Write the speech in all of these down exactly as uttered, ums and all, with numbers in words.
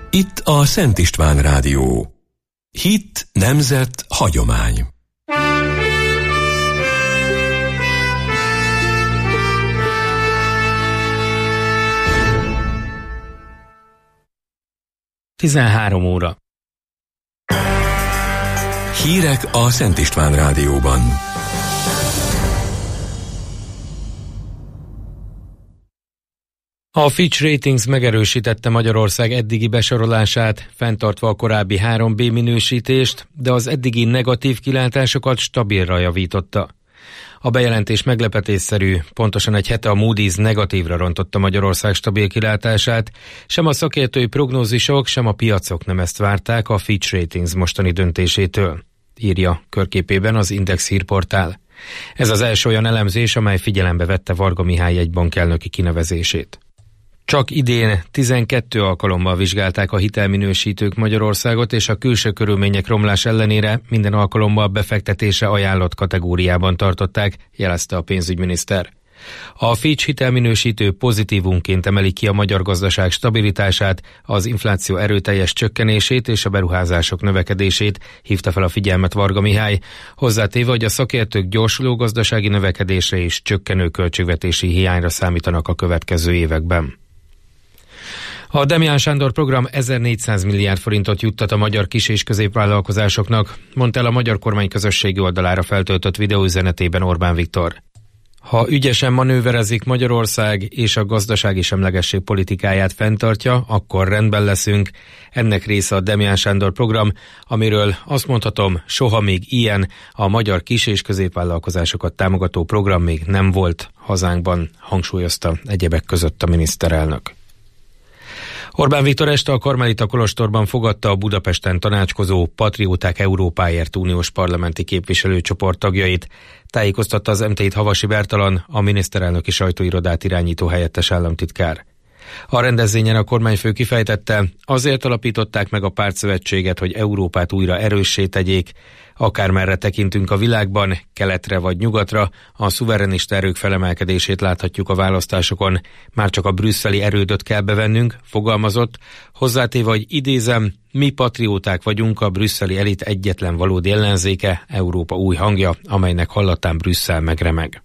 Itt a Szent István Rádió. Hit, nemzet, hagyomány. tizenhárom óra. Hírek a Szent István Rádióban. A Fitch Ratings megerősítette Magyarország eddigi besorolását, fenntartva a korábbi három bé minősítést, de az eddigi negatív kilátásokat stabilra javította. A bejelentés meglepetésszerű, pontosan egy hete a Moody's negatívra rontotta Magyarország stabil kilátását, sem a szakértői prognózisok, sem a piacok nem ezt várták a Fitch Ratings mostani döntésétől, írja körképében az Index hírportál. Ez az első olyan elemzés, amely figyelembe vette Varga Mihály jegybankelnöki kinevezését. Csak idén tizenkét alkalommal vizsgálták a hitelminősítők Magyarországot, és a külső körülmények romlás ellenére minden alkalommal befektetése ajánlott kategóriában tartották, jelezte a pénzügyminiszter. A Fitch hitelminősítő pozitívumként emeli ki a magyar gazdaság stabilitását, az infláció erőteljes csökkenését és a beruházások növekedését, hívta fel a figyelmet Varga Mihály, hozzátéve, hogy a szakértők gyorsuló gazdasági növekedésre és csökkenő költségvetési hiányra számítanak a következő években. A Demján Sándor program ezernégyszáz milliárd forintot juttat a magyar kis- és középvállalkozásoknak, mondta el a magyar kormány közösségi oldalára feltöltött videóüzenetében Orbán Viktor. Ha ügyesen manőverezik Magyarország és a gazdasági semlegesség politikáját fenntartja, akkor rendben leszünk. Ennek része a Demján Sándor program, amiről azt mondhatom, soha még ilyen a magyar kis- és középvállalkozásokat támogató program még nem volt hazánkban, hangsúlyozta egyebek között a miniszterelnök. Orbán Viktor este a Karmelita kolostorban fogadta a Budapesten tanácskozó Patrióták Európáért uniós parlamenti képviselőcsoport tagjait, tájékoztatta az em té i-t Havasi Bertalan, a miniszterelnöki sajtóirodát irányító helyettes államtitkár. A rendezvényen a kormányfő kifejtette, azért alapították meg a pártszövetséget, hogy Európát újra erőssé tegyék, akármerre tekintünk a világban, keletre vagy nyugatra, a szuverenista erők felemelkedését láthatjuk a választásokon, már csak a brüsszeli erődöt kell bevennünk, fogalmazott, hozzátéve, hogy idézem, mi patrióták vagyunk, a brüsszeli elit egyetlen valódi ellenzéke, Európa új hangja, amelynek hallatán Brüsszel megremeg.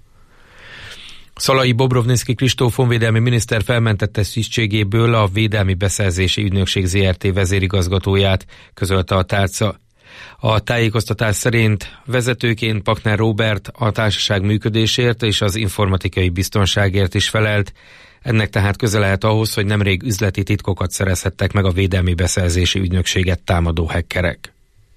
Szalai Bobrovnicki Kristóf honvédelmi miniszter felmentette tisztségéből a Védelmi Beszerzési Ügynökség zé er té vezérigazgatóját, közölte a tárca. A tájékoztatás szerint vezetőként Pakner Róbert a társaság működésért és az informatikai biztonságért is felelt, ennek tehát köze lehet ahhoz, hogy nemrég üzleti titkokat szerezhettek meg a Védelmi Beszerzési Ügynökséget támadó hackerek.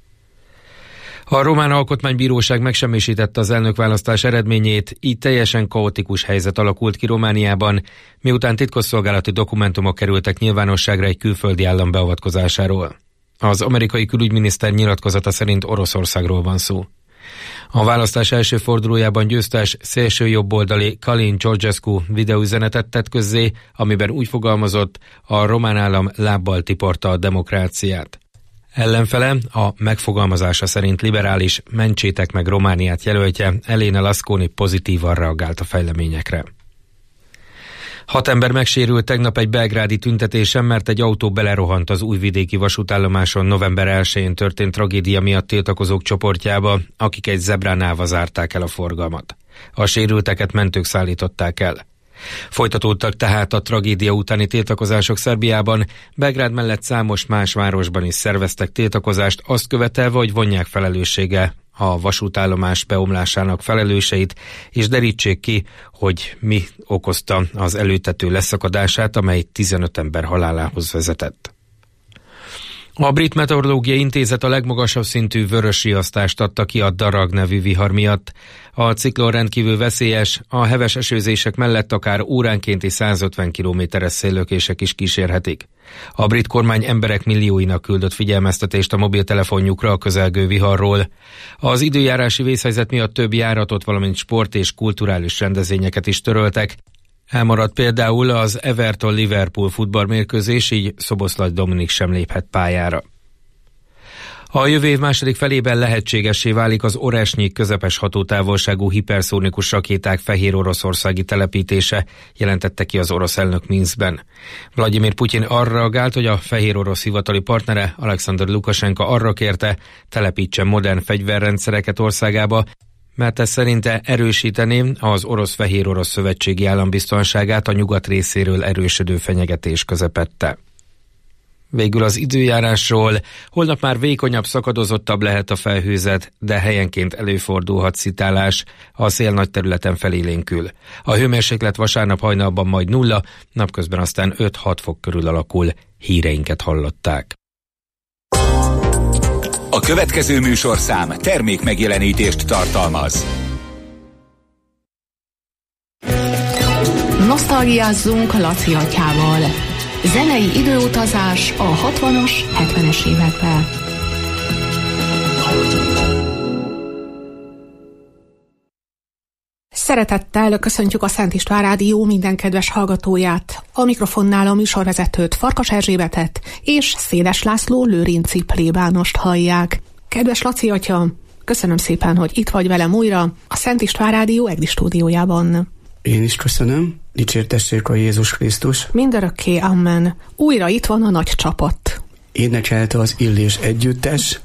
A román alkotmánybíróság megsemmisítette az elnökválasztás eredményét, így teljesen kaotikus helyzet alakult ki Romániában, miután titkosszolgálati dokumentumok kerültek nyilvánosságra egy külföldi állam beavatkozásáról. Az amerikai külügyminiszter nyilatkozata szerint Oroszországról van szó. A választás első fordulójában győztes szélsőjobboldali Călin Georgescu videóüzenetet tett közzé, amiben úgy fogalmazott, a román állam lábbal tiporta a demokráciát. Ellenfele, a megfogalmazása szerint liberális Mentsétek meg Romániát jelöltje, Elena Lasconi pozitívan reagált a fejleményekre. Hat ember megsérült tegnap egy belgrádi tüntetésen, mert egy autó belerohant az újvidéki vasútállomáson november elsején történt tragédia miatt tiltakozók csoportjába, akik egy zebrán állva zárták el a forgalmat. A sérülteket mentők szállították el. Folytatódtak tehát a tragédia utáni tiltakozások Szerbiában, Belgrád mellett számos más városban is szerveztek tiltakozást, azt követelve, hogy vonják felelőssége a vasútállomás beomlásának felelőseit, és derítsék ki, hogy mi okozta az előtető leszakadását, amely tizenöt ember halálához vezetett. A Brit Meteorológiai Intézet a legmagasabb szintű vörös riasztást adta ki a Darag nevű vihar miatt. A ciklon rendkívül veszélyes, a heves esőzések mellett akár óránkénti százötven kilométeres széllökések is kísérhetik. A brit kormány emberek millióinak küldött figyelmeztetést a mobiltelefonjukra a közelgő viharról. Az időjárási vészhelyzet miatt több járatot, valamint sport és kulturális rendezvényeket is töröltek. Elmaradt például az Everton-Liverpool futballmérkőzés, így Szoboszlai Dominik sem léphet pályára. A jövő év második felében lehetségessé válik az Oresnyi közepes hatótávolságú hiperszónikus rakéták fehér oroszországi telepítése, jelentette ki az orosz elnök Minszkben. Vladimir Putyin arra reagált, hogy a fehér orosz hivatali partnere Alexander Lukasenka arra kérte, telepítsen modern fegyverrendszereket országába, mert ez szerinte erősítené az orosz-fehér orosz szövetségi állambiztonságát a nyugat részéről erősödő fenyegetés közepette. Végül az időjárásról. Holnap már vékonyabb, szakadozottabb lehet a felhőzet, de helyenként előfordulhat szitálás. A szél nagy területen felélénkül. A hőmérséklet vasárnap hajnalban majd nulla, napközben aztán öt-hat fok körül alakul. Híreinket hallották. A következő műsorszám termék megjelenítést tartalmaz. Nosztalgiázzunk Laci atyával. Zenei időutazás a hatvanas, hetvenes években. Szeretettel köszöntjük a Szent István Rádió minden kedves hallgatóját. A mikrofonnál a műsorvezetőt, Farkas Erzsébetet és Széles László lőrinci plébánost hallják. Kedves Laci atya, köszönöm szépen, hogy itt vagy velem újra a Szent István Rádió EGDI stúdiójában. Én is köszönöm, dicsértessék a Jézus Krisztus. Mindörökké, amen. Újra itt van a nagy csapat. Énekelte az Illés együttes.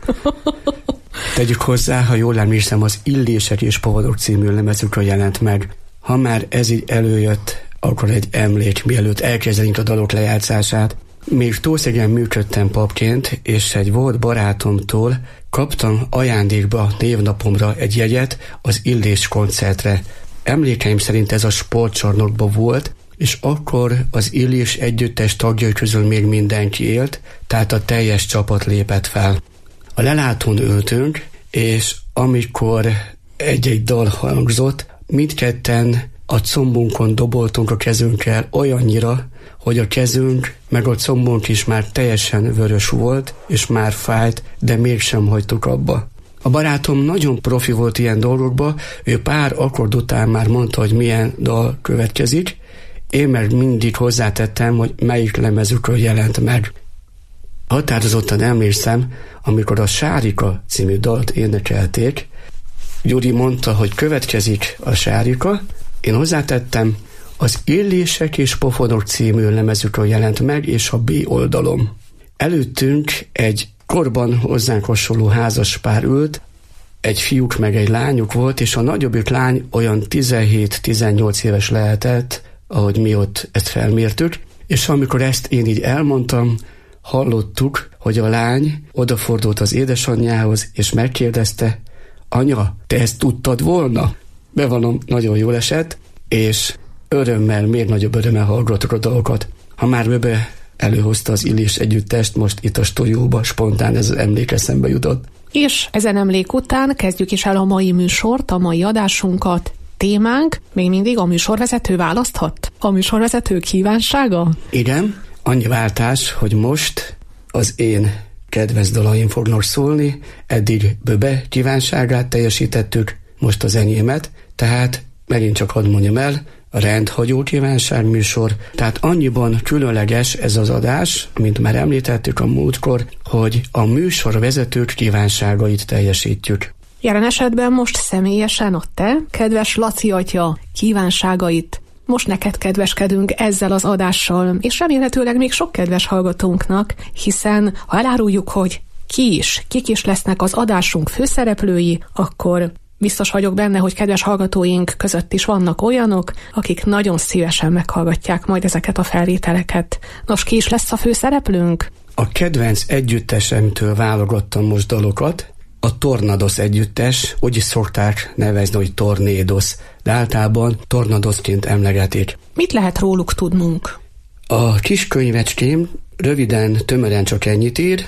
Tegyük hozzá, ha jól emlékszem, az Illések és Povadok című lemezükről jelent meg. Ha már ez így előjött, akkor egy emlék, mielőtt elkezdenénk a dalok lejátszását. Még Tószegen működtem papként, és egy volt barátomtól kaptam ajándékba névnapomra egy jegyet az Illés koncertre. Emlékeim szerint ez a sportcsarnokban volt, és akkor az Illés együttes tagjai közül még mindenki élt, tehát a teljes csapat lépett fel. A lelátón ültünk, és amikor egy-egy dal hangzott, mindketten a combunkon doboltunk a kezünkkel olyannyira, hogy a kezünk meg a combunk is már teljesen vörös volt, és már fájt, de mégsem hagytuk abba. A barátom nagyon profi volt ilyen dolgokba, ő pár akkord után már mondta, hogy milyen dal következik, én meg mindig hozzátettem, hogy melyik lemezükről jelent meg. Határozottan emlékszem, amikor a Sárika című dalt énekelték, Gyuri mondta, hogy következik a Sárika, én hozzátettem, az Illések és Pofodok című lemezükről jelent meg, és a B oldalom. Előttünk egy korban hozzánk hasonló házas pár ült, egy fiúk meg egy lányuk volt, és a nagyobbik lány olyan tizenhét-tizennyolc éves lehetett, ahogy mi ott ezt felmértük, és amikor ezt én így elmondtam, hallottuk, hogy a lány odafordult az édesanyjához, és megkérdezte, anya, te ezt tudtad volna? Bevalom, nagyon jól esett, és örömmel, még nagyobb örömmel hallgattuk a dolgokat. Ha már Böbe előhozta az Illés együttest, most itt a stúdióba spontán ez az emlék eszembe jutott. És ezen emlék után kezdjük is el a mai műsort, a mai adásunkat. Témánk még mindig a műsorvezető választhat? A műsorvezető kívánsága? Igen, annyi váltás, hogy most az én kedvenc dalaim fognak szólni, eddig Böbe kívánságát teljesítettük, most az enyémet, tehát megint csak hadd mondjam el, a rendhagyó kívánság műsor, tehát annyiban különleges ez az adás, mint már említettük a múltkor, hogy a műsor vezetők kívánságait teljesítjük. Jelen esetben most személyesen a te, kedves Laci atya, kívánságait. Most neked kedveskedünk ezzel az adással, és remélhetőleg még sok kedves hallgatónknak, hiszen ha eláruljuk, hogy ki is, kik is lesznek az adásunk főszereplői, akkor biztos vagyok benne, hogy kedves hallgatóink között is vannak olyanok, akik nagyon szívesen meghallgatják majd ezeket a felvételeket. Nos, ki is lesz a főszereplőnk? A kedvenc együttesemtől válogattam most dalokat. A Tornadosz együttes, úgy is szokták nevezni, hogy Tornédosz, de általában Tornadoszként emlegetik. Mit lehet róluk tudnunk? A kis könyvecském röviden, tömören csak ennyit ír.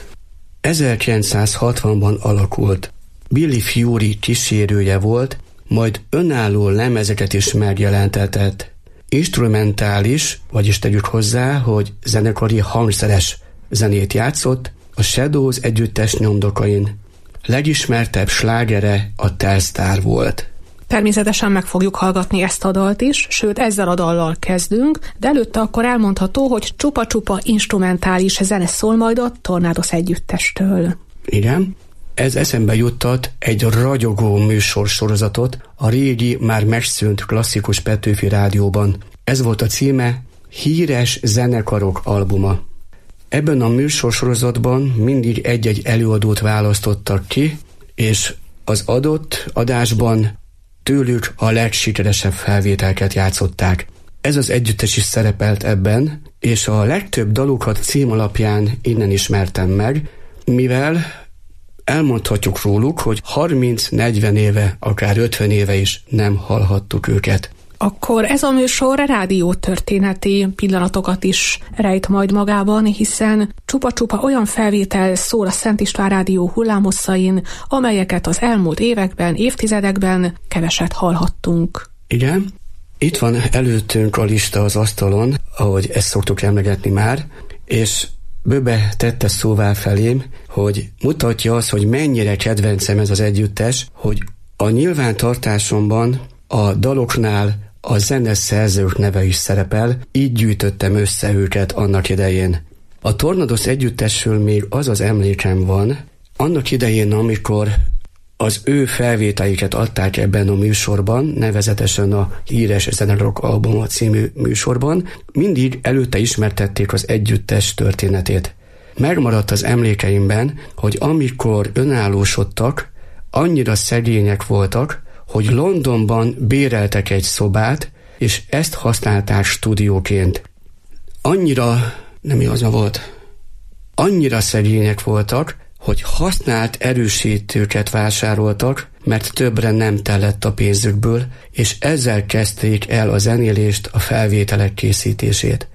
ezerkilencszázhatvanban alakult. Billy Fury kísérője volt, majd önálló lemezeket is megjelentetett. Instrumentális, vagyis tegyük hozzá, hogy zenekari hangszeres zenét játszott a Shadows együttes nyomdokain. Legismertebb slágere a Telstar volt. Természetesen meg fogjuk hallgatni ezt a dalt is, sőt ezzel a dallal kezdünk, de előtte akkor elmondható, hogy csupa-csupa instrumentális zene szól majd a Tornadosz együttestől. Igen, Ez eszembe juttat egy ragyogó műsorsorozatot a régi, már megszűnt klasszikus Petőfi Rádióban. Ez volt a címe, Híres zenekarok albuma. Ebben a műsorsorozatban mindig egy-egy előadót választottak ki, és az adott adásban tőlük a legsikeresebb felvételket játszották. Ez az együttes is szerepelt ebben, és a legtöbb dalukat cím alapján innen ismertem meg, mivel elmondhatjuk róluk, hogy harminc-negyven éve, akár ötven éve is nem hallhattuk őket. Akkor ez a műsor rádiótörténeti pillanatokat is rejt majd magában, hiszen csupa-csupa olyan felvétel szól a Szent István Rádió hullámhosszain, amelyeket az elmúlt években, évtizedekben keveset hallhattunk. Igen, itt van előttünk a lista az asztalon, ahogy ezt szoktuk emlegetni már, és Böbe tette szóvá felém, hogy mutatja azt, hogy mennyire kedvencem ez az együttes, hogy a nyilvántartásomban a daloknál a zeneszerzők neve is szerepel, így gyűjtöttem össze őket annak idején. A Tornadosz együttesről még az az emlékem van, annak idején, amikor az ő felvételiket adták ebben a műsorban, nevezetesen a Híres Zenekarok albuma című műsorban, mindig előtte ismertették az együttes történetét. Megmaradt az emlékeimben, hogy amikor önállósodtak, annyira szegények voltak, hogy Londonban béreltek egy szobát, és ezt használták stúdióként. Annyira, nem igazán volt, annyira szegények voltak, hogy használt erősítőket vásároltak, mert többre nem tellett a pénzükből, és ezzel kezdték el a zenélést, a felvételek készítését.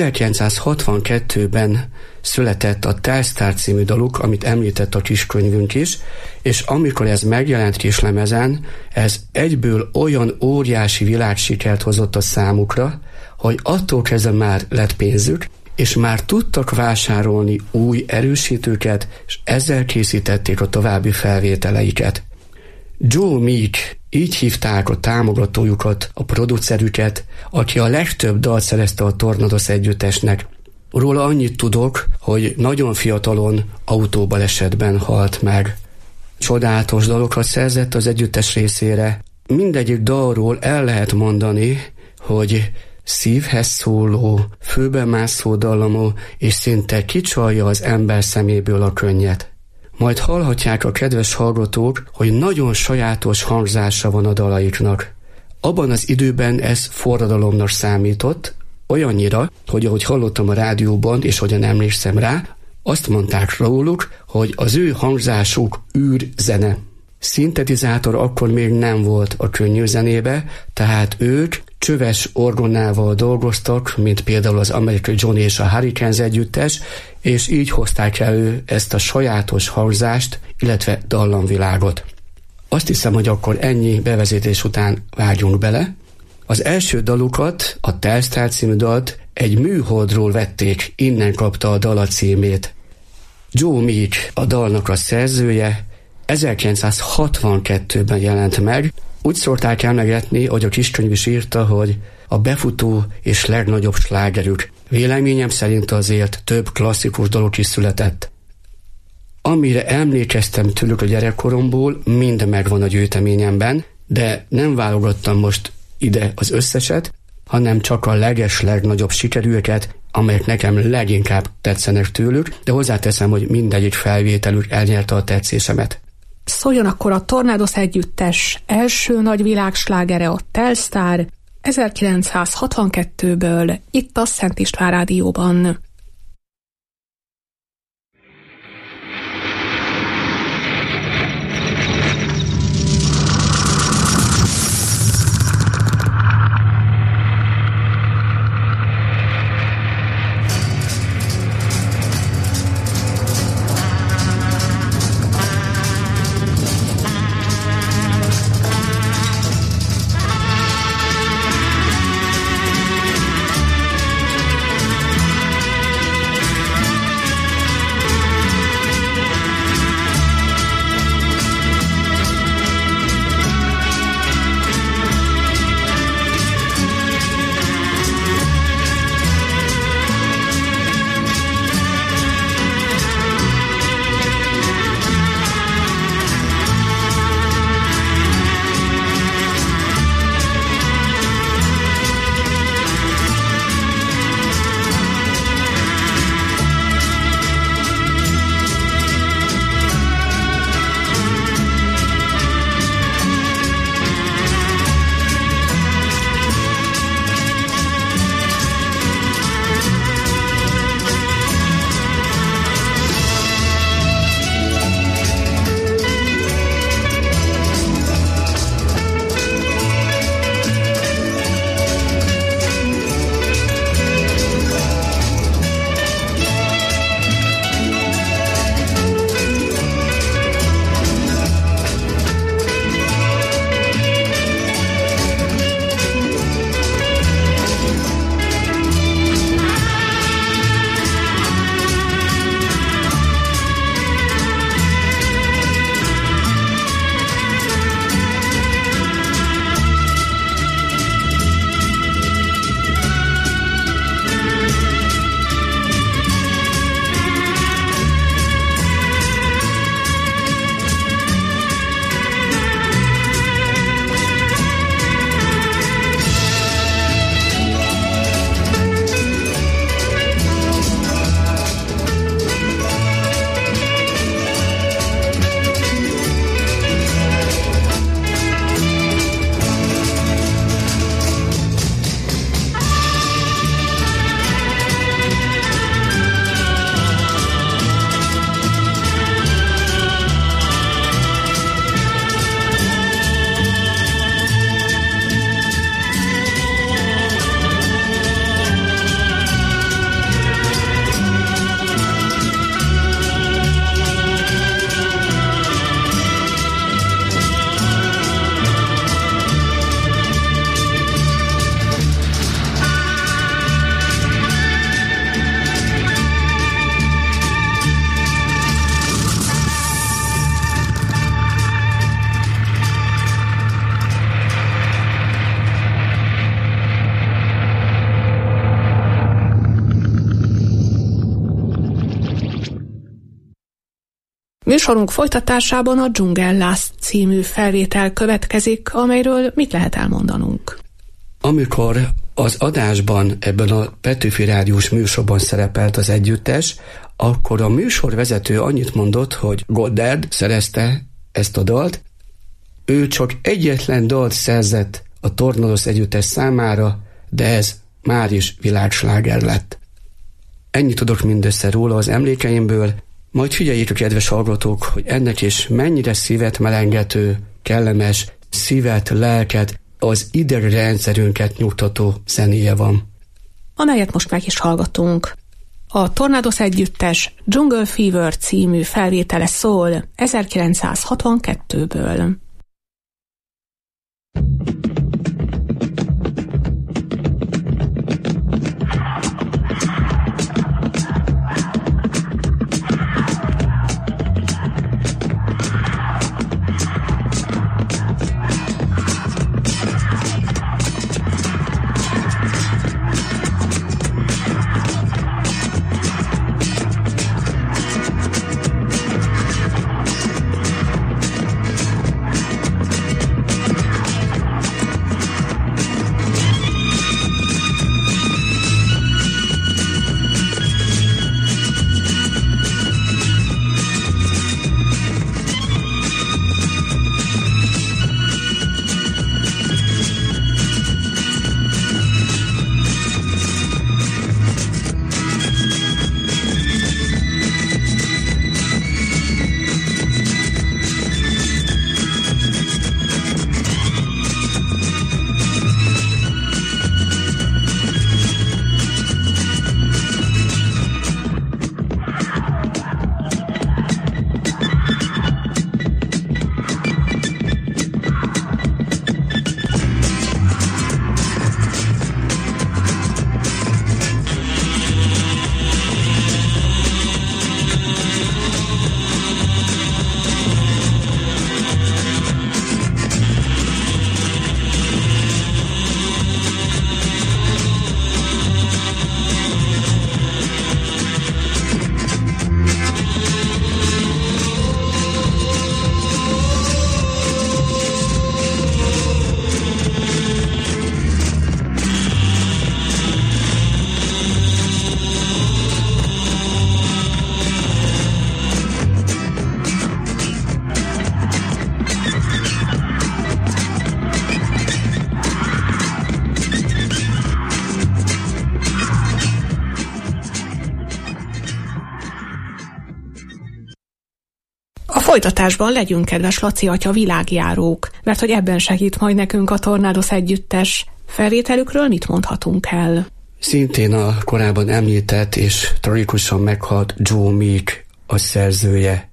ezerkilencszázhatvankettőben született a Telstar című daluk, amit említett a kiskönyvünk is, és amikor ez megjelent kislemezen, ez egyből olyan óriási világsikert hozott a számukra, hogy attól kezdve már lett pénzük, és már tudtak vásárolni új erősítőket, és ezzel készítették a további felvételeiket. Joe Meek, így hívták a támogatójukat, a producerüket, aki a legtöbb dalt szerezte a Tornadosz együttesnek. Róla annyit tudok, hogy nagyon fiatalon autóbalesetben halt meg. Csodálatos dalokat szerzett az együttes részére. Mindegyik dalról el lehet mondani, hogy szívhez szóló, főbemászó dallamú, és szinte kicsalja az ember szeméből a könnyet. Majd hallhatják a kedves hallgatók, hogy nagyon sajátos hangzása van a dalaiknak. Abban az időben ez forradalomnak számított, olyannyira, hogy ahogy hallottam a rádióban, és hogyan emlékszem rá, azt mondták róluk, hogy az ő hangzásuk űrzene. Szintetizátor akkor még nem volt a könnyű zenébe, tehát ők csöves orgonával dolgoztak, mint például az amerikai Johnny és a Hurricanes együttes, és így hozták elő ezt a sajátos hangzást, illetve dallamvilágot. Azt hiszem, hogy akkor ennyi bevezetés után vágjunk bele. Az első dalukat, a Telstar című dalt egy műholdról vették, innen kapta a dal a címét. Joe Meek a dalnak a szerzője, ezerkilencszázhatvankettőben jelent meg. Úgy szokták emlegetni, hogy a kiskönyv is írta, hogy a befutó és legnagyobb slágerük. Véleményem szerint azért több klasszikus dalok is született. Amire emlékeztem tőlük a gyerekkoromból, mind megvan a gyűjteményemben, de nem válogattam most ide az összeset, hanem csak a leges legnagyobb sikerűeket, amelyek nekem leginkább tetszenek tőlük, de hozzáteszem, hogy mindegyik felvételük elnyerte a tetszésemet. Szóljon akkor a Tornadosz együttes első nagy világslágere, a Telstar, ezerkilencszázhatvankettőből, itt a Szent István Rádióban. Műsorunk folytatásában a Dzsungellász című felvétel következik, amelyről mit lehet elmondanunk? Amikor az adásban, ebben a Petőfi Rádiós műsorban szerepelt az együttes, akkor a műsorvezető annyit mondott, hogy Goddard szerezte ezt a dalt, ő csak egyetlen dalt szerzett a Tornadosz együttes számára, de ez már is világsláger lett. Ennyit tudok mindössze róla az emlékeimből, majd figyeljék a kedves hallgatók, hogy ennek is mennyire szívet melengető, kellemes, szívet, lelket, az idegrendszerünket nyugtató zenéje van. Amelyet most meg is hallgatunk. A Tornadosz együttes Jungle Fever című felvétele szól ezerkilencszázhatvankettőből. Folytatásban legyünk, kedves Laci atya, világjárók, mert hogy ebben segít majd nekünk a Tornadosz együttes. Felvételükről mit mondhatunk el? Szintén a korábban említett és tragikusan meghalt Joe Meek a szerzője.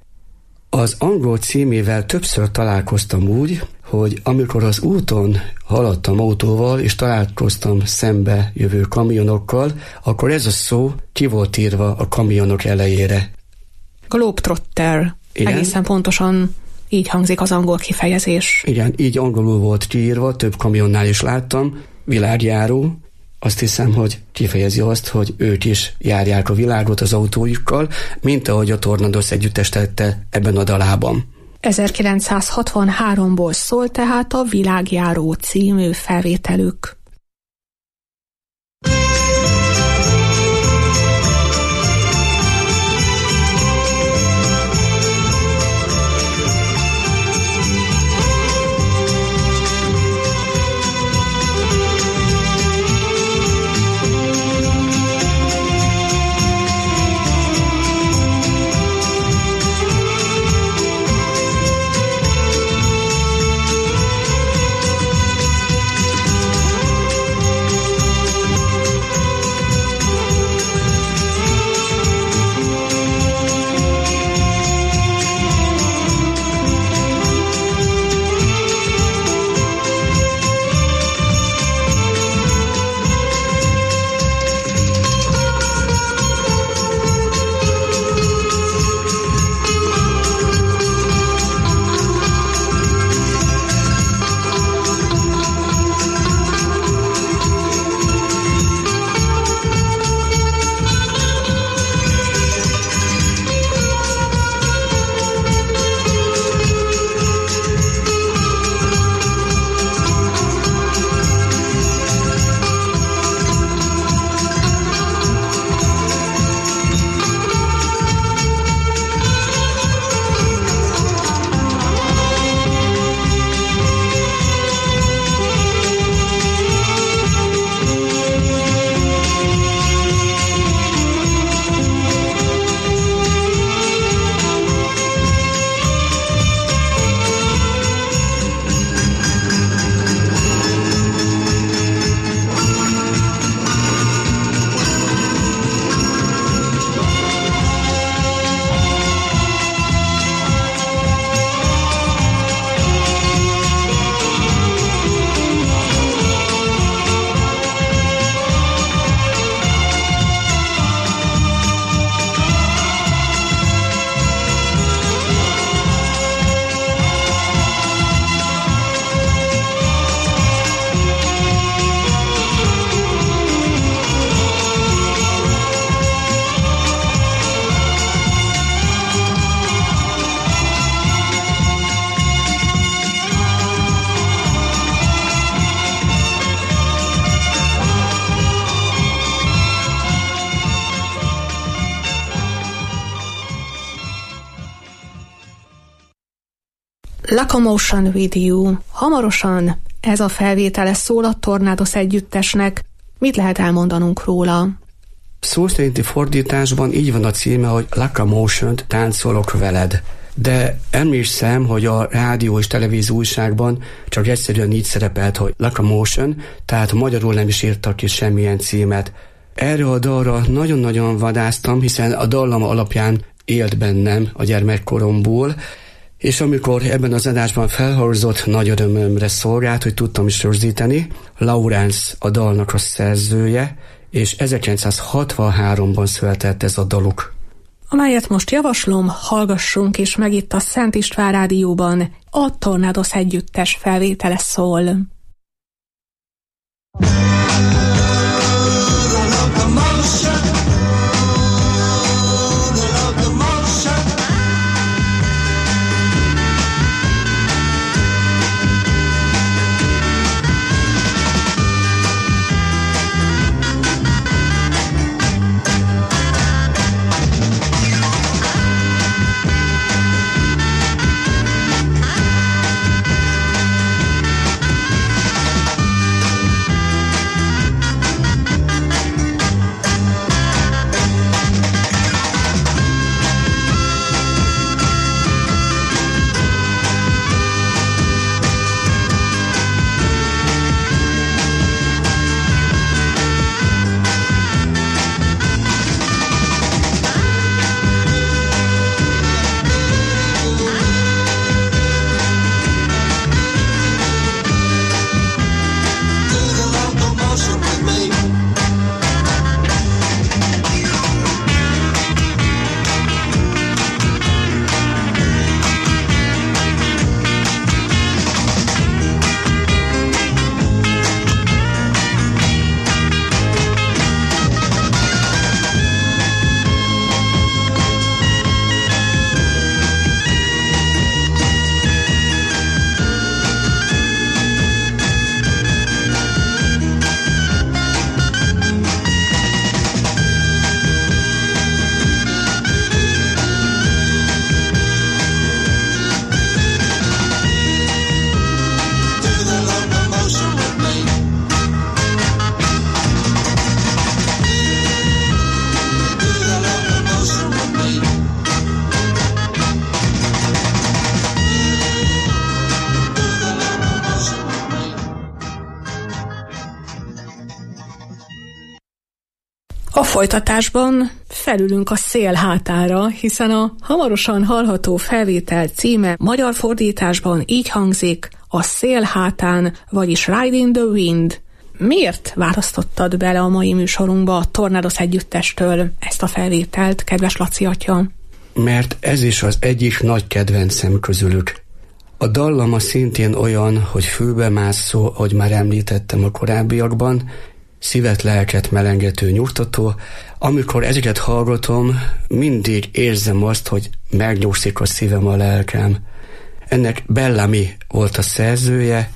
Az angol címével többször találkoztam úgy, hogy amikor az úton haladtam autóval, és találkoztam szembe jövő kamionokkal, akkor ez a szó ki volt írva a kamionok elejére. Globetrotter. Igen? Egészen pontosan így hangzik az angol kifejezés. Igen, így angolul volt kiírva, több kamionnál is láttam, világjáró. Azt hiszem, hogy kifejezi azt, hogy ők is járják a világot az autójukkal, mint ahogy a Tornadosz együttes tette ebben a dalában. ezerkilencszázhatvanháromból szól tehát a Világjáró című felvételük. Locomotion with You. Hamarosan ez a felvétele szól a Tornados együttesnek. Mit lehet elmondanunk róla? Szó szerinti fordításban így van a címe, hogy Locomotion, táncolok veled. De emlékszem, hogy a rádió és televízió újságban csak egyszerűen így szerepelt, hogy Locomotion, tehát magyarul nem is írtak ki semmilyen címet. Erre a dalra nagyon-nagyon vadáztam, hiszen a dallam alapján élt bennem a gyermekkoromból, és amikor ebben az adásban felhangzott, nagy örömömre szolgált, hogy tudtam is rögzíteni. Lawrence a dalnak a szerzője, és ezerkilencszázhatvanháromban született ez a daluk. Amelyet most javaslom, hallgassunk is meg itt a Szent István Rádióban, a Tornados együttes felvétele szól. A folytatásban felülünk a szél hátára, hiszen a hamarosan hallható felvétel címe magyar fordításban így hangzik: a szél hátán, vagyis Riding the Wind. Miért választottad bele a mai műsorunkba a Tornados együttestől ezt a felvételt, kedves Laci atya? Mert ez is az egyik nagy kedvencem közülük. A dallama szintén olyan, hogy fülbemászó, ahogy már említettem a korábbiakban, szívet, lelket melengető, nyugtató. Amikor ezeket hallgatom, mindig érzem azt, hogy megnyugszik a szívem, a lelkem. Ennek Bellamy volt a szerzője,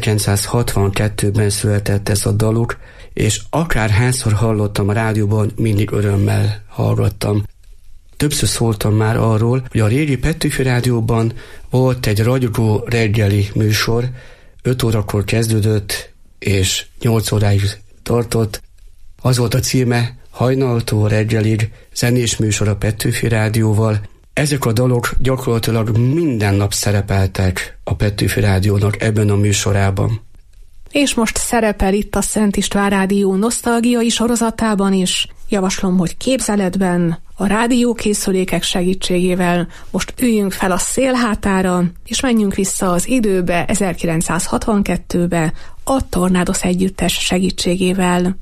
ezerkilencszázhatvankettőben született ez a daluk, és akárhányszor hallottam a rádióban, mindig örömmel hallgattam. Többször szóltam már arról, hogy a régi Petőfi Rádióban volt egy ragyogó reggeli műsor, öt órakor kezdődött, és nyolc óráig tartott. Az volt a címe, hajnaltól reggelig, zenés műsor a Petőfi Rádióval. Ezek a dalok gyakorlatilag minden nap szerepeltek a Petőfi Rádiónak ebben a műsorában. És most szerepel itt a Szent István Rádió nosztalgiai sorozatában is. Javaslom, hogy képzeletben, a rádiókészülékek segítségével most üljünk fel a szél hátára, és menjünk vissza az időbe, ezerkilencszázhatvankettőbe, a Tornados együttes segítségével.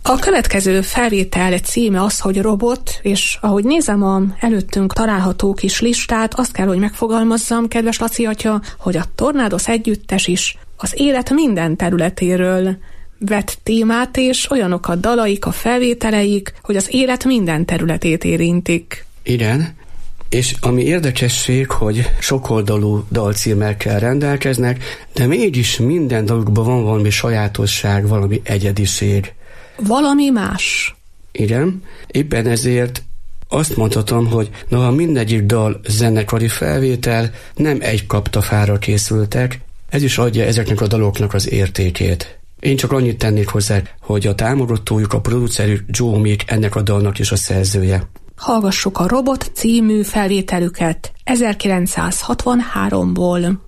A következő felvétel címe az, hogy robot, és ahogy nézem a előttünk található kis listát, azt kell, hogy megfogalmazzam, kedves Laci atya, hogy a Tornádosz együttes is az élet minden területéről vett témát, és olyanok a dalaik, a felvételeik, hogy az élet minden területét érintik. Igen, és ami érdekesség, hogy sokoldalú dalcímekkel rendelkeznek, de mégis minden dalukban van valami sajátosság, valami egyediség. Valami más. Igen, éppen ezért azt mondhatom, hogy noha mindegyik dal zenekari felvétel, nem egy kaptafára készültek, ez is adja ezeknek a daloknak az értékét. Én csak annyit tennék hozzá, hogy a támogatójuk, a producerük Joe Meek ennek a dalnak is a szerzője. Hallgassuk a Robot című felvételüket ezerkilencszázhatvanháromból.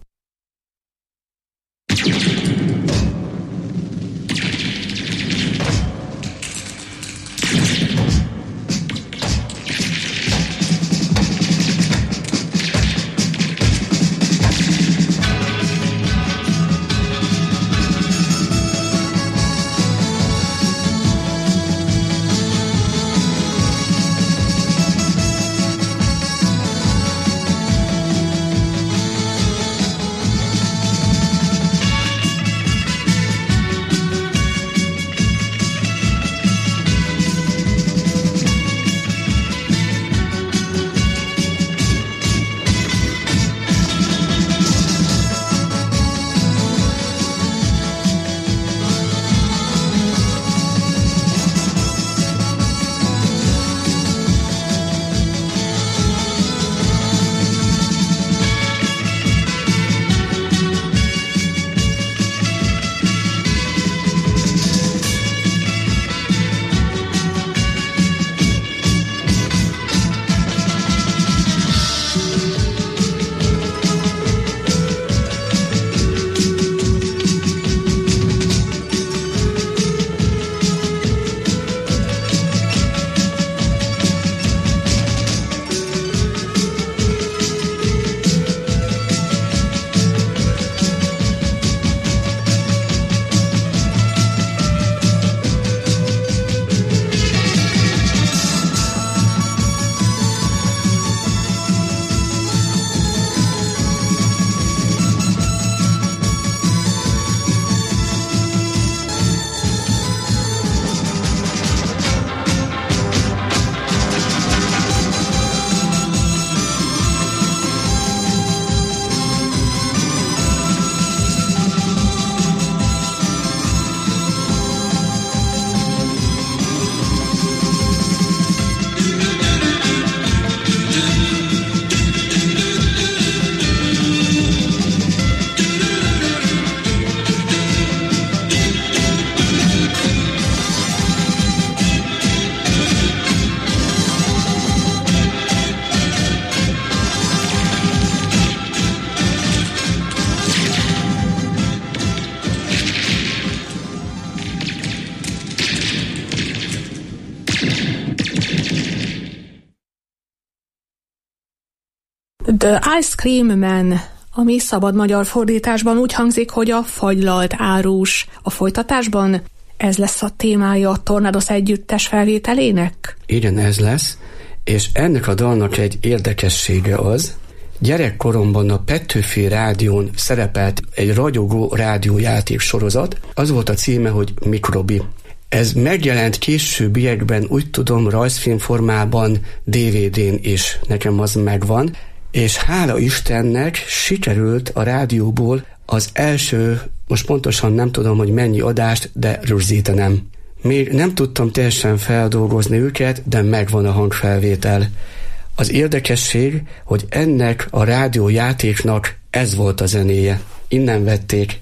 The Ice Cream Man, ami szabad magyar fordításban úgy hangzik, hogy a fagylalt árus. A folytatásban ez lesz a témája a Tornádosz együttes felvételének? Igen, ez lesz, és ennek a dalnak egy érdekessége az, gyerekkoromban a Petőfi Rádión szerepelt egy ragyogó rádiójáték sorozat, az volt a címe, hogy Mikrobi. Ez megjelent későbbiekben, úgy tudom, rajzfilm formában, dé vé dén is, nekem az megvan, és hála Istennek sikerült a rádióból az első, most pontosan nem tudom, hogy mennyi adást, de rögzítenem. Még nem tudtam teljesen feldolgozni őket, de megvan a hangfelvétel. Az érdekesség, hogy ennek a rádiójátéknak ez volt a zenéje. Innen vették.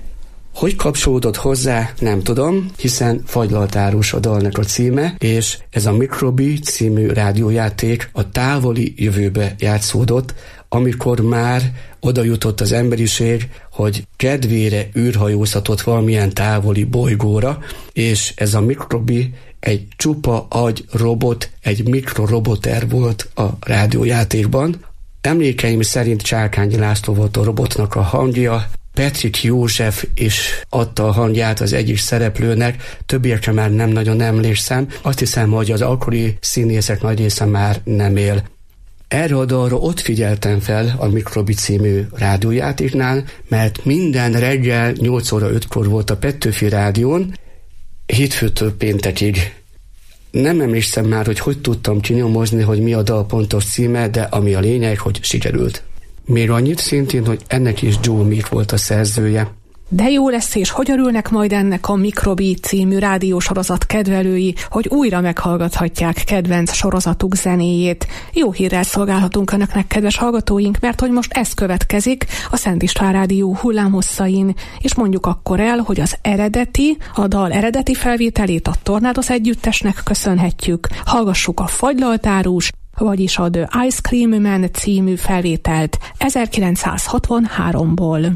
Hogy kapcsolódott hozzá, nem tudom, hiszen Fagylalt árus a dalnak a címe, és ez a Mikrobi című rádiójáték a távoli jövőbe játszódott, amikor már oda jutott az emberiség, hogy kedvére űrhajózhatott valamilyen távoli bolygóra, és ez a Mikrobi egy csupa agy robot, egy mikroroboter volt a rádiójátékban. Emlékeim szerint Csákányi László volt a robotnak a hangja, Petrik József is adta a hangját az egyik szereplőnek, többiekre már nem nagyon emlékszem. Azt hiszem, hogy az akkori színészek nagy része már nem él. Erre a dalra ott figyeltem fel a Mikrobi című rádiójátéknál, mert minden reggel nyolc óra ötkor volt a Petőfi Rádión, hétfőtől péntekig. Nem emlékszem már, hogy hogy tudtam kinyomozni, hogy mi a dal pontos címe, de ami a lényeg, hogy sikerült. Még annyit szintén, hogy ennek is Joe Meek volt a szerzője. De jó lesz, és hogy örülnek majd ennek a Mikrobi című rádiósorozat kedvelői, hogy újra meghallgathatják kedvenc sorozatuk zenéjét. Jó hírrel szolgálhatunk önöknek, kedves hallgatóink, mert hogy most ez következik a Szent István Rádió hullámhosszain, és mondjuk akkor el, hogy az eredeti, a dal eredeti felvételét a Tornádoz együttesnek köszönhetjük. Hallgassuk a Fagylaltárus, vagyis a The Ice Cream Man című felvételt ezerkilencszázhatvanháromból.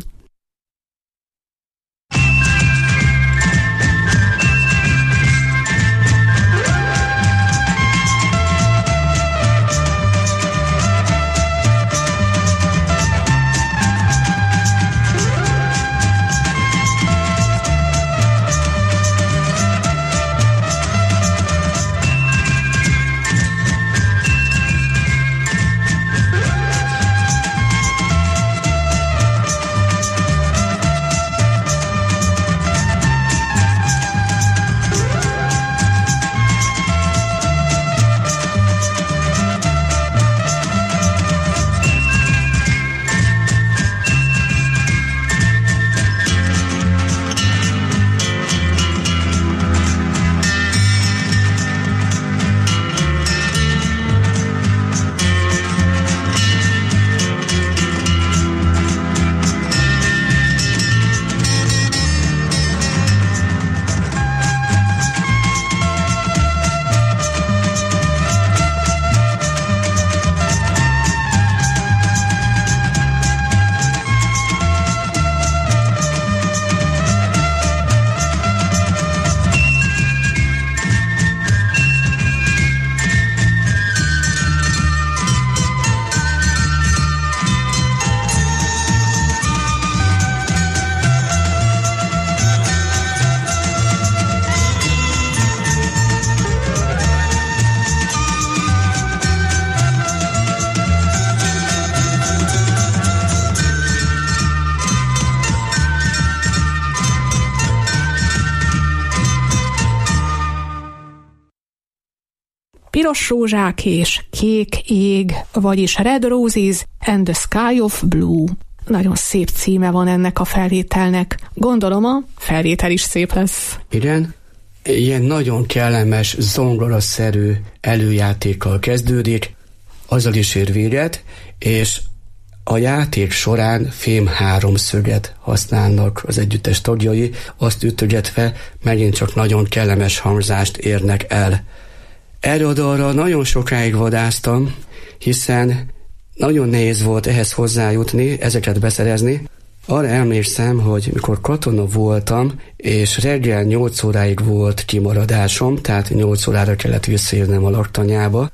Piros rózsák és kék ég, vagyis Red Roses and the Sky of Blue. Nagyon szép címe van ennek a felvételnek. Gondolom a felvétel is szép lesz. Igen, ilyen nagyon kellemes, zongoraszerű előjátékkal kezdődik, azzal is ér véget, és a játék során fém háromszöget használnak az együttes tagjai, azt ütögetve megint csak nagyon kellemes hangzást érnek el. Erre a dalra nagyon sokáig vadáztam, hiszen nagyon nehéz volt ehhez hozzájutni, ezeket beszerezni. Arra emlékszem, hogy mikor katona voltam, és reggel nyolc óráig volt kimaradásom, tehát nyolc órára kellett visszaérnem a laktanyába,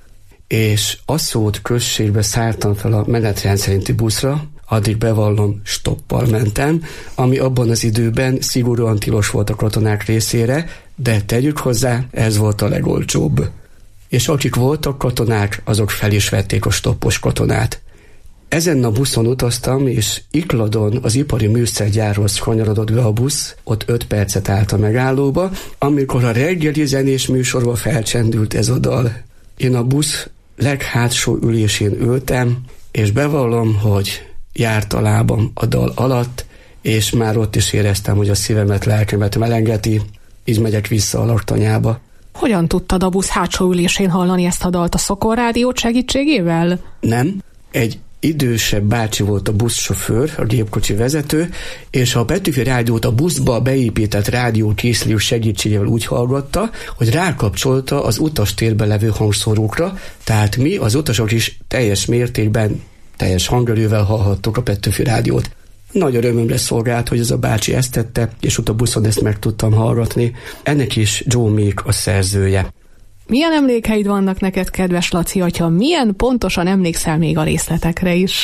és Asszód községbe szálltam fel a menetrend szerinti buszra, addig bevallom, stoppal mentem, ami abban az időben szigorúan tilos volt a katonák részére, de tegyük hozzá, ez volt a legolcsóbb. És akik voltak katonák, azok fel is vették a stoppos katonát. Ezen a buszon utaztam, és Ikladon az ipari műszergyárhoz kanyarodott be a busz, ott öt percet állt a megállóba, amikor a reggeli zenés műsorba felcsendült ez a dal. Én a busz leghátsó ülésén ültem, és bevallom, hogy járt a lábam a dal alatt, és már ott is éreztem, hogy a szívemet, lelkemet melengeti, így megyek vissza a laktanyába. Hogyan tudtad a busz hátsó ülésén hallani ezt a dalt, a Szokor rádiót segítségével? Nem, egy idősebb bácsi volt a buszsofőr, a gépkocsi vezető, és a Petőfi Rádiót a buszba beépített rádiókészülék segítségével úgy hallgatta, hogy rákapcsolta az utastérben levő hangszórókra, tehát mi, az utasok is teljes mértékben, teljes hangerővel hallhattuk a Petőfi Rádiót. Nagy örömömre szolgált, hogy ez a bácsi ezt tette, és ott a buszon ezt meg tudtam hallgatni. Ennek is Joe Meek a szerzője. Milyen emlékeid vannak neked, kedves Laci atya? Milyen pontosan emlékszel még a részletekre is?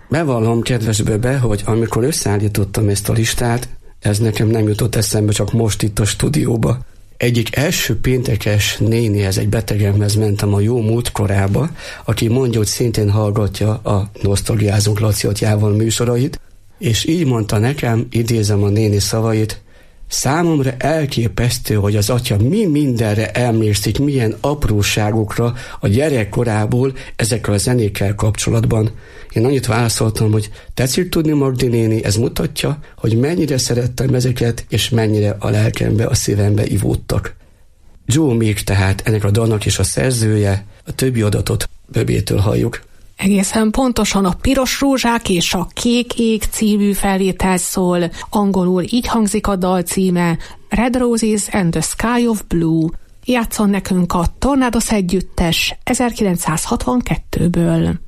Bevallom, kedves Böbe, hogy amikor összeállítottam ezt a listát, ez nekem nem jutott eszembe, csak most itt a stúdióba. Egyik első péntekes nénihez, egy betegemhez mentem a jó múlt korába, aki mondja, hogy szintén hallgatja a Nosztalgiázunk Laci atyával műsorait, és így mondta nekem, idézem a néni szavait, számomra elképesztő, hogy az atya mi mindenre emlékszik, milyen apróságokra a gyerekkorából ezekkel a zenékkel kapcsolatban. Én annyit válaszoltam, hogy tetszik tudni, Magdi néni, ez mutatja, hogy mennyire szerettem ezeket, és mennyire a lelkembe, a szívembe ivódtak. Joe Meek tehát ennek a dalnak is a szerzője, a többi adatot Böbétől halljuk. Egészen pontosan a Piros rózsák és a Kék ég című felvétel szól, angolul így hangzik a dal címe, Red Roses and the Sky of Blue. Játszon nekünk a Tornados együttes ezerkilencszázhatvankettőből.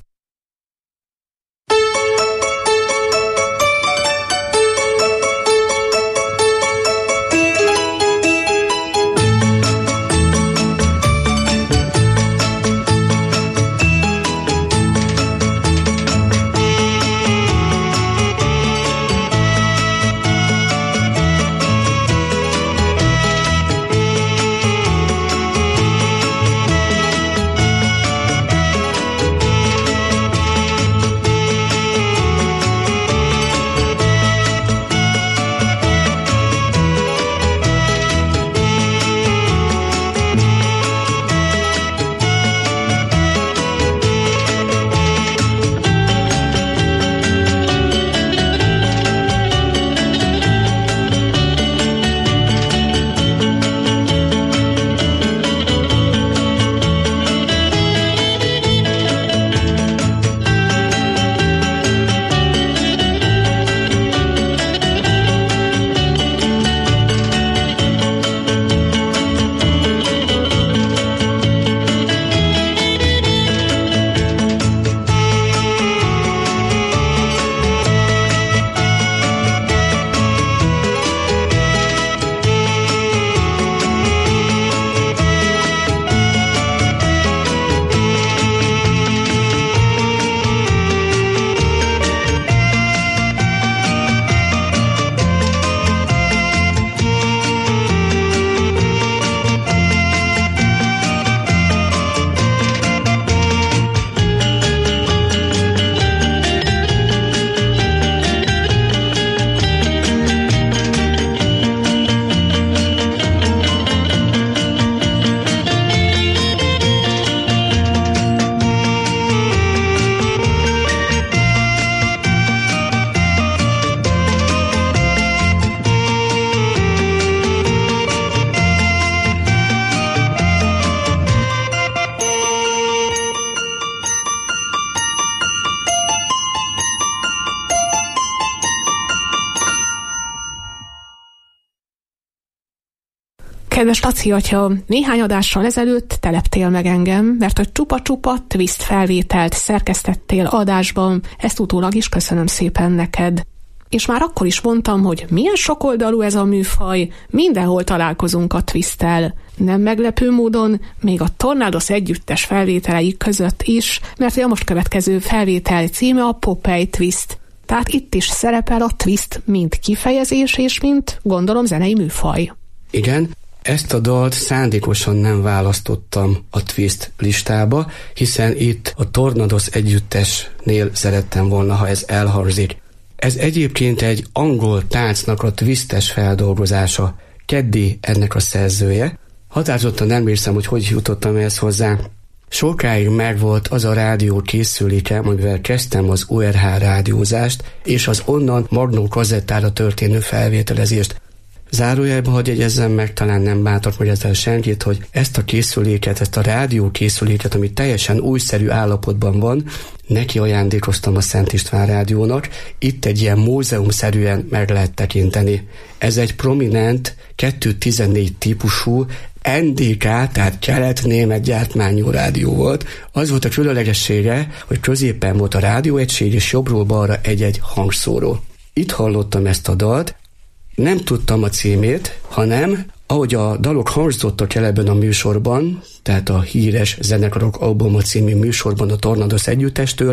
Kedves Laci atya, néhány adással ezelőtt teleptél meg engem, mert hogy csupa-csupa twist felvételt szerkesztettél adásban, ezt utólag is köszönöm szépen neked. És már akkor is mondtam, hogy milyen sokoldalú ez a műfaj, mindenhol találkozunk a twisttel. Nem meglepő módon, még a Tornados együttes felvételei között is, mert a most következő felvétel címe a Popeye Twist. Tehát itt is szerepel a twist, mint kifejezés és mint, gondolom, zenei műfaj. Igen, ezt a dalt szándékosan nem választottam a twist listába, hiszen itt a Tornados együttesnél szerettem volna, ha ez elhangzik. Ez egyébként egy angol táncnak a twistes feldolgozása. Keddi ennek a szerzője. Határozottan nem érzem, hogy hogy jutottam ehhez hozzá. Sokáig megvolt az a rádió készüléke, amivel kezdtem az o er há rádiózást, és az onnan magnó kazettára történő felvételezést. Zárójelben hadd jegyezzem meg, talán nem bántok meg ezzel senkit, hogy ezt a készüléket, ezt a rádió készüléket, ami teljesen újszerű állapotban van, neki ajándékoztam a Szent István Rádiónak. Itt egy ilyen múzeumszerűen meg lehet tekinteni. Ez egy prominent kettőszáztizennégy típusú en dé ká, tehát kelet-német gyártmányú rádió volt. Az volt a különlegessége, hogy középen volt a rádióegység, és jobbról balra egy-egy hangszóró. Itt hallottam ezt a dalt, nem tudtam a címét, hanem ahogy a dalok hangzottak el ebben a műsorban, tehát a híres Zenekarok Albuma című műsorban a Tornados együttestől,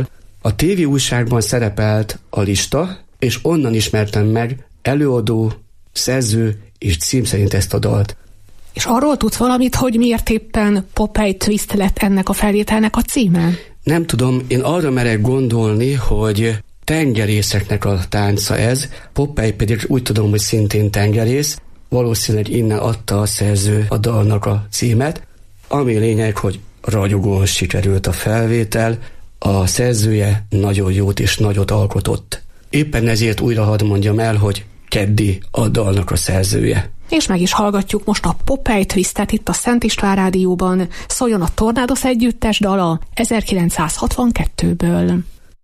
A té vé újságban szerepelt a lista, és onnan ismertem meg előadó, szerző és cím szerint ezt a dalt. És arról tudsz valamit, hogy miért éppen Popeye Twist lett ennek a felvételnek a címe? Nem tudom, én arra merek gondolni, hogy tengerészeknek a tánca ez, Popeye pedig úgy tudom, hogy szintén tengerész, valószínűleg innen adta a szerző a dalnak a címet, ami lényeg, hogy ragyogóan sikerült a felvétel, a szerzője nagyon jót és nagyot alkotott. Éppen ezért újra hadd mondjam el, hogy Keddi a dalnak a szerzője. És meg is hallgatjuk most a Popeye Twistet itt a Szent István Rádióban. Szóljon a Tornádosz együttes dala ezerkilencszázhatvankettőből.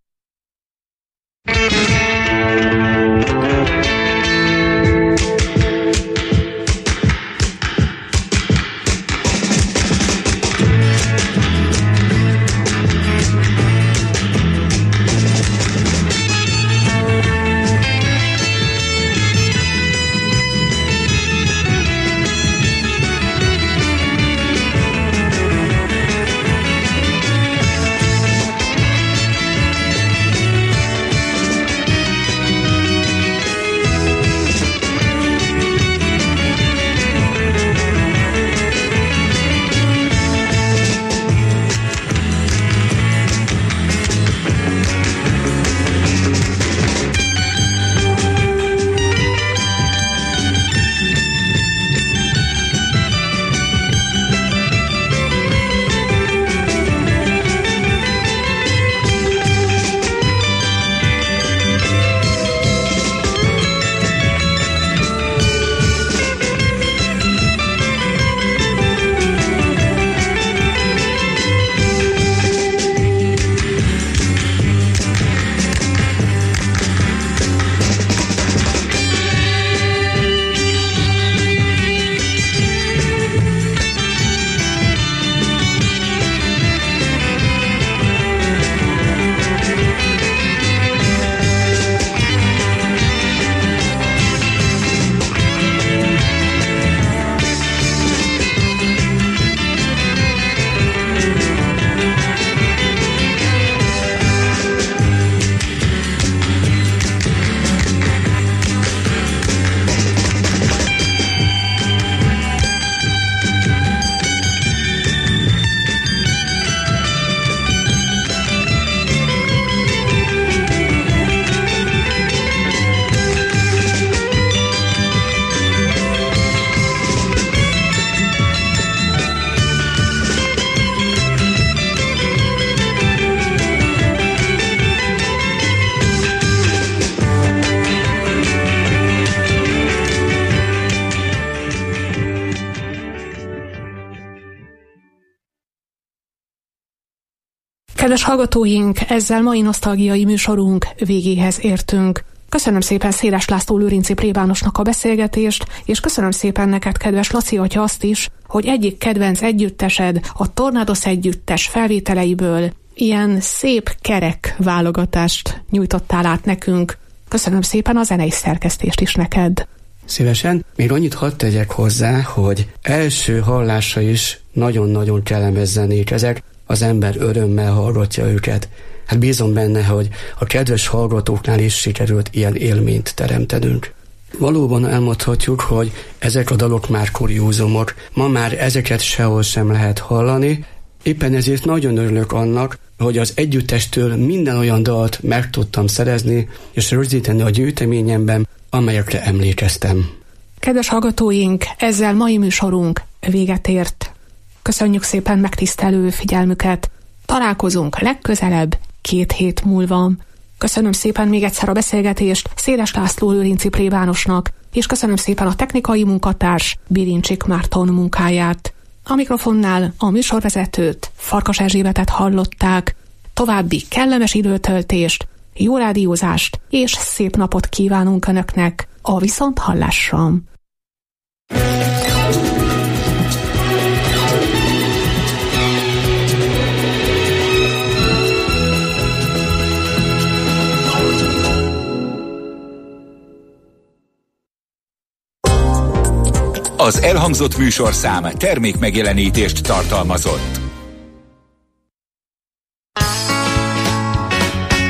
Kedves hallgatóink, ezzel mai nosztalgiai műsorunk végéhez értünk. Köszönöm szépen Széles László lőrinci plébánosnak a beszélgetést, és köszönöm szépen neked, kedves Laci atya, azt is, hogy egyik kedvenc együttesed, a Tornádosz együttes felvételeiből ilyen szép kerek válogatást nyújtottál át nekünk. Köszönöm szépen a zenei szerkesztést is neked. Szívesen. Még annyit hadd tegyek hozzá, hogy első hallásra is nagyon-nagyon kellemes zenék ezek, az ember örömmel hallgatja őket. Hát bízom benne, hogy a kedves hallgatóknál is sikerült ilyen élményt teremtenünk. Valóban elmondhatjuk, hogy ezek a dalok már kuriózumok, ma már ezeket sehol sem lehet hallani, éppen ezért nagyon örülök annak, hogy az együttestől minden olyan dalt meg tudtam szerezni és rögzíteni a gyűjteményemben, amelyekre emlékeztem. Kedves hallgatóink, ezzel mai műsorunk véget ért. Köszönjük szépen megtisztelő figyelmüket. Találkozunk legközelebb két hét múlva. Köszönöm szépen még egyszer a beszélgetést Széles László lőrinci plébánosnak, és köszönöm szépen a technikai munkatárs Birincsik Márton munkáját. A mikrofonnál a műsorvezetőt, Farkas Erzsébetet hallották. További kellemes időtöltést, jó rádiózást és szép napot kívánunk Önöknek a viszonthallásra. Az elhangzott műsorszám termék megjelenítést tartalmazott.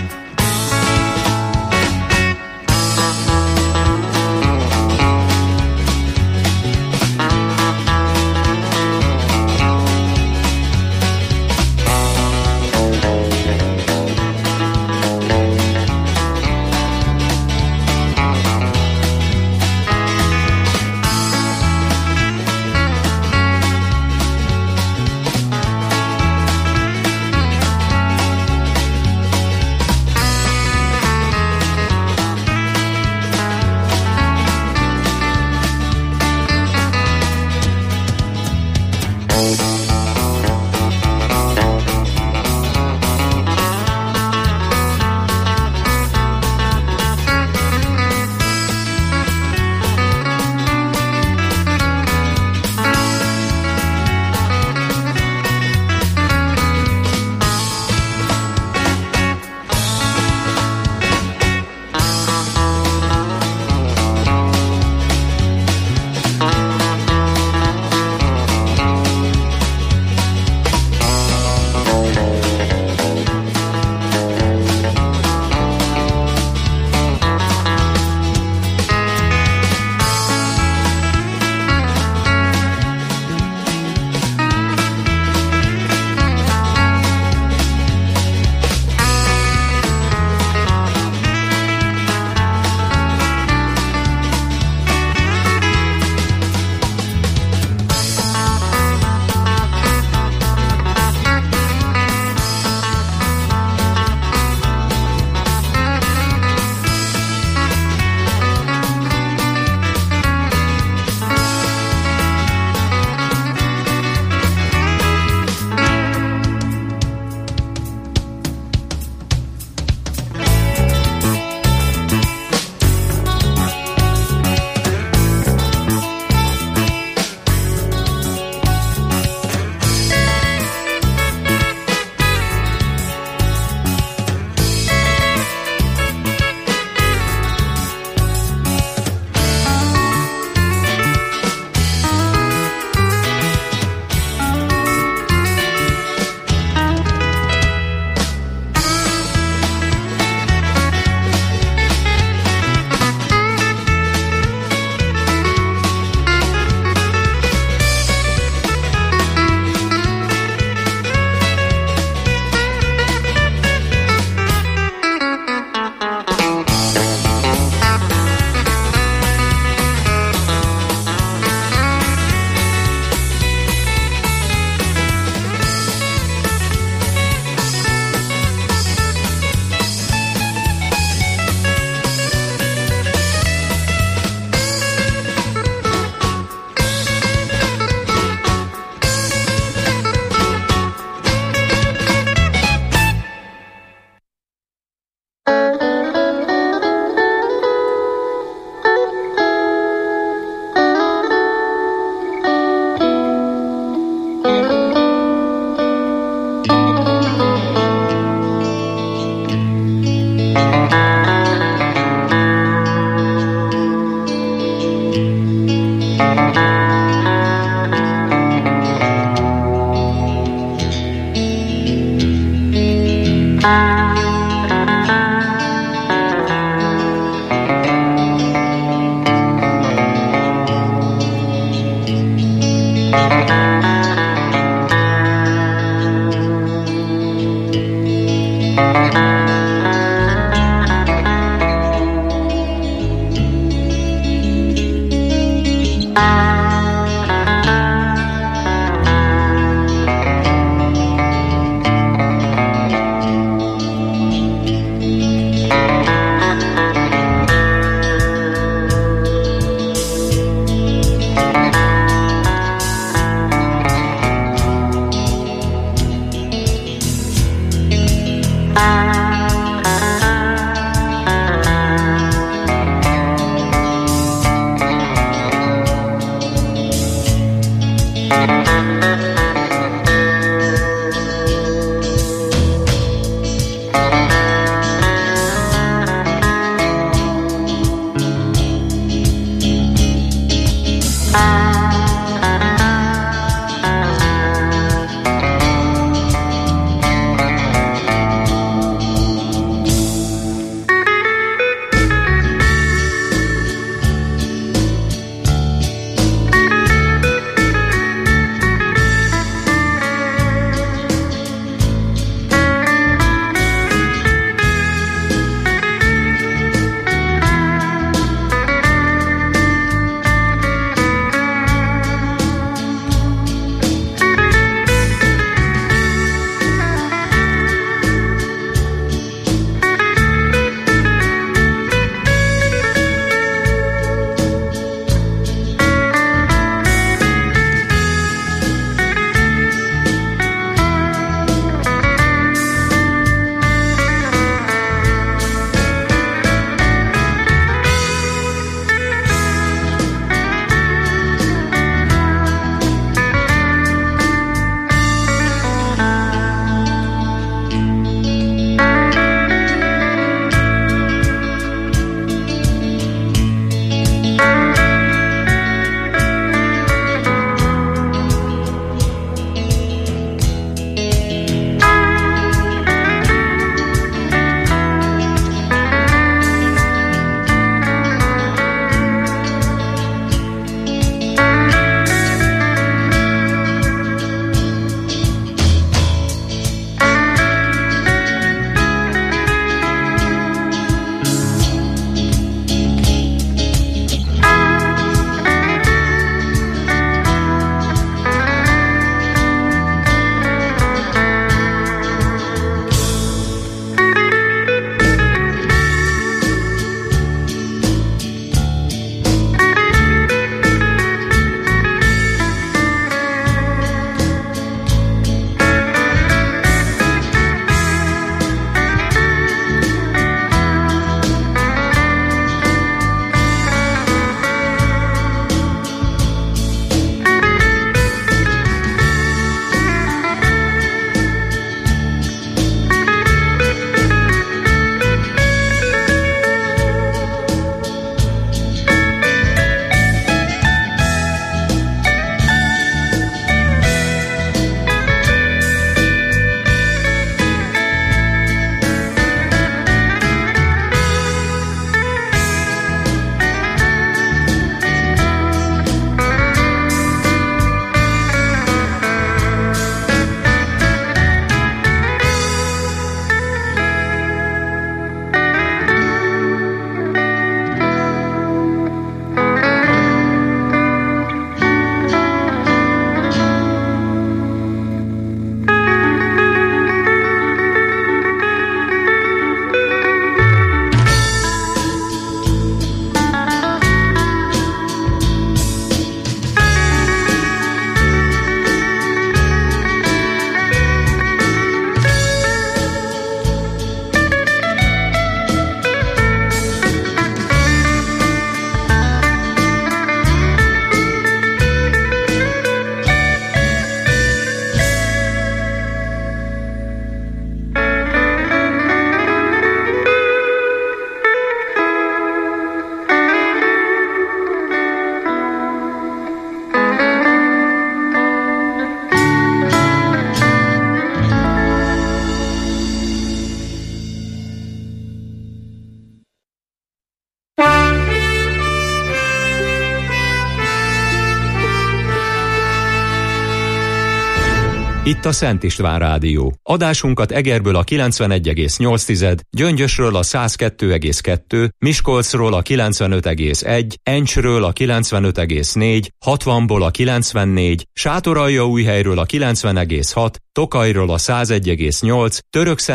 Itt a Szent István Rádió. Adásunkat Egerből a kilencvenegy egész nyolc, Gyöngyösről a száz kettő egész kettő, Miskolcról a kilencvenöt egész egy, Encsről a kilencvenöt egész négy, hatvanból a kilencvennégy, Sátoraljaújhelyről a kilencven egész hat, Tokajról a száz egy egész nyolc, Törökszent